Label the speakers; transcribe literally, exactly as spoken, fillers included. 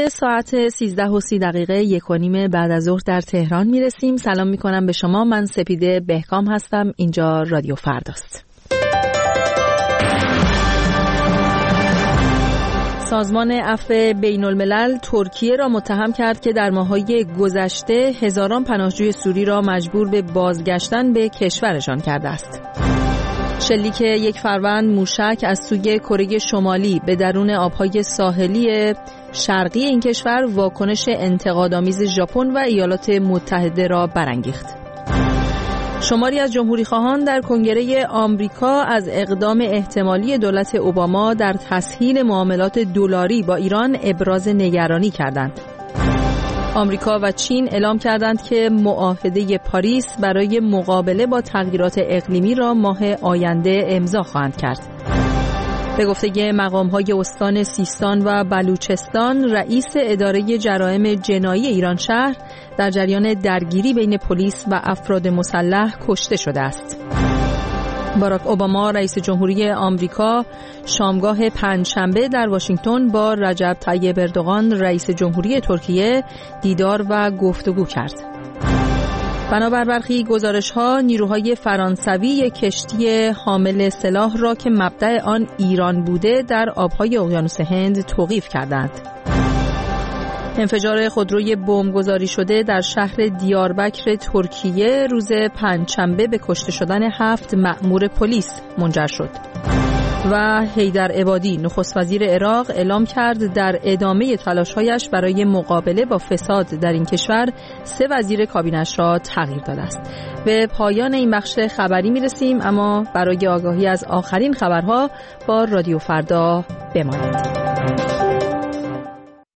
Speaker 1: ساعت سیزده و سی دقیقه یک و نیم بعد از ظهر در تهران میرسیم. سلام میکنم به شما. من سپیده بهکام هستم. اینجا رادیو فرداست. سازمان عفو بین الملل ترکیه را متهم کرد که در ماه‌های گذشته هزاران پناهجوی سوری را مجبور به بازگشتن به کشورشان کرده است. شلیک یک فروند موشک از سوی کره شمالی به درون آبهای ساحلی شرقی این کشور واکنش انتقادآمیز ژاپن و ایالات متحده را برانگیخت. شماری از جمهوری‌خواهان در کنگره آمریکا از اقدام احتمالی دولت اوباما در تسهیل معاملات دلاری با ایران ابراز نگرانی کردند. آمریکا و چین اعلام کردند که معاهده پاریس برای مقابله با تغییرات اقلیمی را ماه آینده امضا خواهند کرد. به گفته مقام‌های استان سیستان و بلوچستان، رئیس اداره جرایم جنایی ایران شهر در جریان درگیری بین پلیس و افراد مسلح کشته شده است. باراک اوباما رئیس جمهوری آمریکا شامگاه پنجشنبه در واشنگتن با رجب طیب اردوغان رئیس جمهوری ترکیه دیدار و گفتگو کرد. بنابر برخی گزارش‌ها، نیروهای فرانسوی یک کشتی حامل سلاح را که مبدأ آن ایران بوده در آبهای اقیانوس هند توقیف کردند. انفجار خودروی بمبگذاری شده در شهر دیاربکر ترکیه روز پنجشنبه به کشته شدن هفت مأمور پلیس منجر شد. و حیدر عبادی نخست وزیر عراق اعلام کرد در ادامه تلاش‌هایش برای مقابله با فساد در این کشور سه وزیر کابینه‌اش را تغییر داده است. به پایان این بخش خبری میرسیم، اما برای آگاهی از آخرین خبرها با رادیو فردا بمانید.